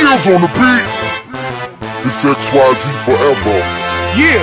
Skills on the beat. It's XYZ forever. Yeah.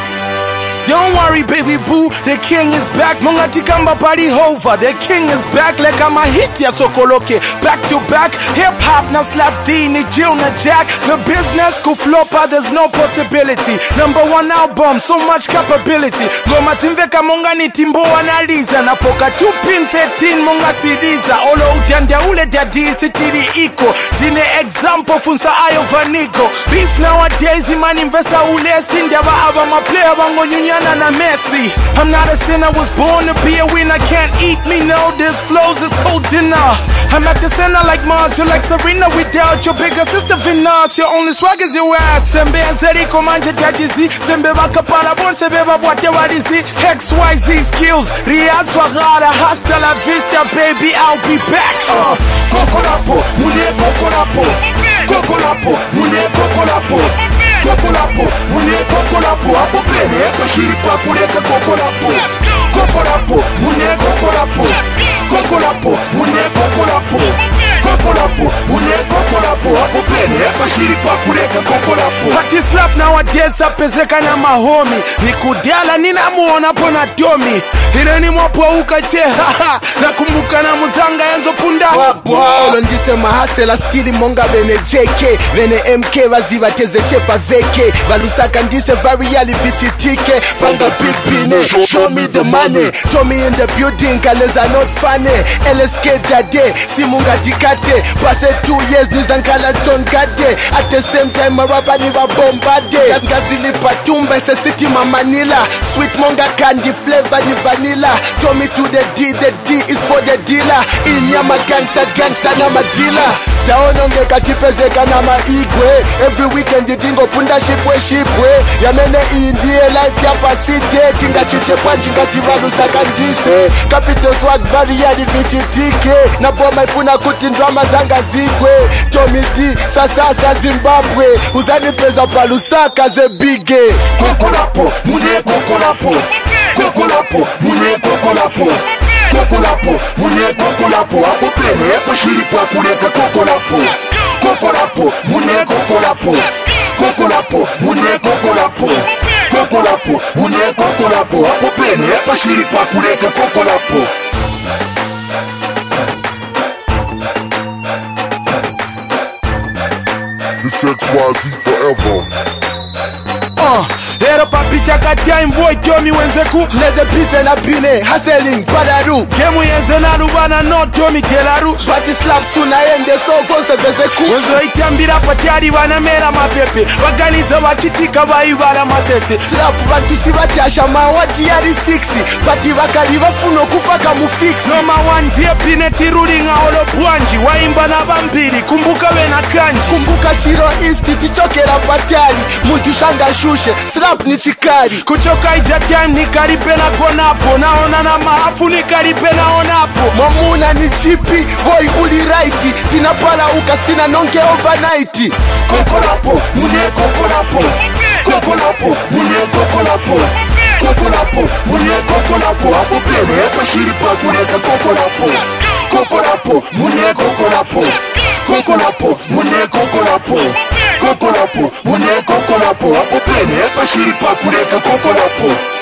Don't worry, baby boo, the king is back. Mongatikamba party hova, the king is back. Like I'm a hit ya sokoloke. Back to back, hip hop now slap D, ni Jill na Jack. The business could flop, there's no possibility. #1 album, so much capability. Goma simveka monga ni timbo analiza. Napoka 2 pin 13 monga sidiza. Olo utanda ule dadi sitiri iko. Dine example funsa ayo vanigo. Beef nowadays, man investa ule sindaba aba ma player bango nyunya. Messi. I'm not a sinner, was born to be a winner. Can't eat me, no, this flows is cold dinner. I'm at the center like Mars, you're like Serena without your bigger sister Venus. Your only swag is your ass. Sembe anzeri komanje dadizi. Sembe bakapala bon sebe babwate wadizi. XYZ skills, Riyaz Wagara. Hasta la vista, baby, I'll be back. Kokolapo, mune kokolapo. Kokolapo, mune kokolapo. Kokolapo, mune kokolapo. Apo pene, kashiripa kureka kokolapo. Kokolapo, mune kokolapo. Kokolapo, mune kokolapo. Kokolapo, mune kokolapo. Apo pene, kashiripa kureka kokolapo. Party slap nowadays apezeka na mahomi. Nikudiala nina muona pona domi. Ineni mwapo ukache haha. Nakumbuka na muzanga yanzo punda. Olo ndise mahasela stili monga bene JK. Bene MK waziva teze chepa veke. Valusaka ndise variali vichitike. Panga big pine, show me the money. Tommy in the building, kaleza not funny. LSK dade, simunga tikate. Pase 2 years nizankala John Gade. At the same time maraba niva bombade. Gazili patumba se city ma Manila. Sweet monga candy flavor ni vanilla. Tommy to the D is for the dealer. Inyama gangster na madila. Taononge katipezeka na maigwe. Every weekend itingo punda shipwe. Yamene indie life ya pasite. Tinga chite panjinga tivalu sakandise. Capital swag variali vichitike. Na boma ifuna kuti drama zanga zigwe. Tommy D sasa Zimbabwe. Uzani pesa palusaka ze bige. Kokolapo, mune kokolapo. Kokolapo, mune kokolapo. Kokolapo, mune kokolapo. Apo pene, kashiripa kureka kokolapo. Kokolapo, mune kokolapo. Kokolapo, mune kokolapo. Kokolapo, mune kokolapo. Apo pene, kashiripa kureka kokolapo. It's XYZ forever. Era papita ka time boy Tommy wenzeku. Neze pise na pine, hustling, padaru. Gemu yenze na rubana no Tommy telaru. Party slap suna ende so fonse vezeku. Wenzo itambira patari wanamera mapepe. Waganiza wachitika waibara masese. Slap batisi batyasha mawati yari 6. Pati bakali bafuno kufaka mufix. Noma 1 die pine tirulinga olo bwanji. Waimba na bambiri, kumbuka we na kanji. Kumbuka chiro isti tichokera patari. Muntu shanga shushe, slap ni chikari. Kuchoka ija time ni karipe na konapo. Naona na maafu ni karipe na onapo. Mamuna ni chipi, boy uli righti. Tina pala ukastina nonke overnight. Kokolapo, mune kokolapo. Kokolapo, mune kokolapo. Kokolapo, mune kokolapo. Apo pene, kashiripa kureka kokolapo. Kokolapo, mune kokolapo. Kokolapo, mune kokolapo. Kokolapo, mune kokolapo. Apo pene, kashiripa kureka kokolapo.